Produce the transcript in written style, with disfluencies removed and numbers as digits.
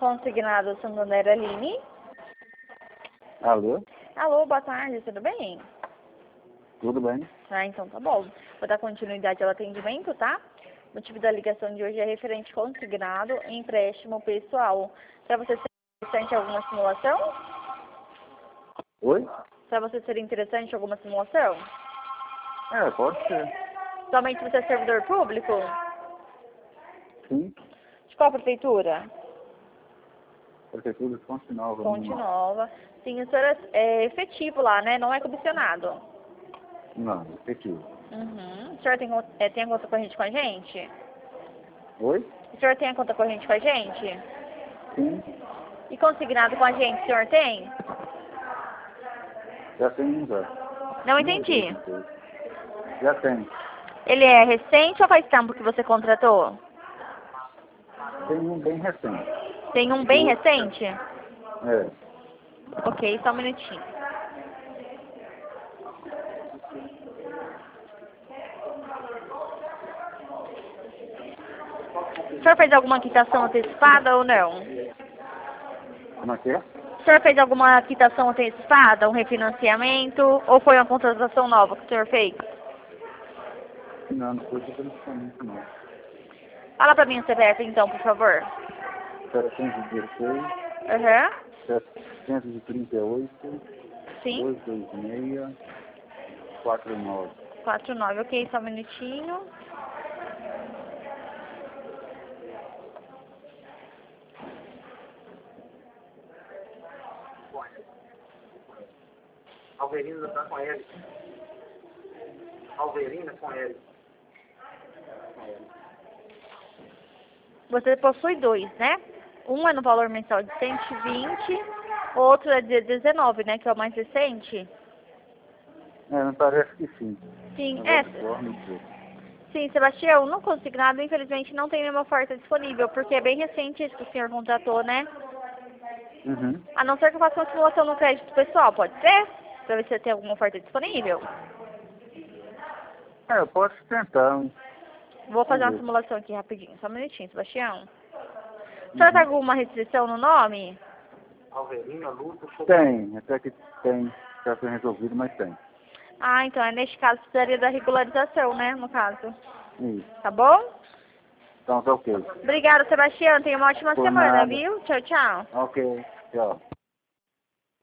Consignado Santander Aline. Alô? Alô, boa tarde, tudo bem? Tudo bem? Ah, então tá bom. Vou dar continuidade ao atendimento, tá? O motivo da ligação de hoje é referente consignado e empréstimo pessoal. Para você ser interessante alguma simulação? Oi? Para você ser interessante alguma simulação? Pode ser. Somente você é servidor público? Sim. De qual prefeitura? Prefeitura de Fonte Nova. Fonte Nova. Sim, o senhor é efetivo lá, né? Não é comissionado. Não, efetivo. Uhum. O senhor tem a conta corrente com a gente? Oi? O senhor tem a conta corrente com a gente? Sim. E consignado com a gente, o senhor tem? Já tem já. Não entendi. Já tem. Ele é recente ou faz tempo que você contratou? Tem um bem recente. Tem um bem recente? É. Ok, só um minutinho. O senhor fez alguma quitação antecipada ou não? Como é que é? O senhor fez alguma quitação antecipada, um refinanciamento, ou foi uma contratação nova que o senhor fez? Não, não foi diferenciamento não. Fala pra mim o CPF então, por favor. 716, Aham. 738, Sim. 226, 49. 49, ok, só um minutinho. Alverina tá com L. Alverina com L. Você possui dois, né? Um é no valor mensal de 120, outro é de 19, né? Que é o mais recente. Me parece que sim. Sim, Agora não sei. Sim, Sebastião, no consignado, infelizmente, não tem nenhuma oferta disponível, porque é bem recente isso que o senhor contratou, né? Uhum. A não ser que eu faça uma simulação no crédito pessoal, pode ser? Pra ver se tem alguma oferta disponível. Eu posso tentar. Vou fazer uma Vamos ver. simulação aqui rapidinho, só um minutinho, Sebastião. O senhor tem alguma restrição no nome? Alverina, Luto, Tem, até que tem, já foi resolvido, mas tem. Ah, então, neste caso, precisaria da regularização, né, no caso. Isso. Tá bom? Então tá ok. Obrigada, Sebastião. Tenha uma ótima Por semana, nada. viu? Tchau, tchau. Ok, tchau.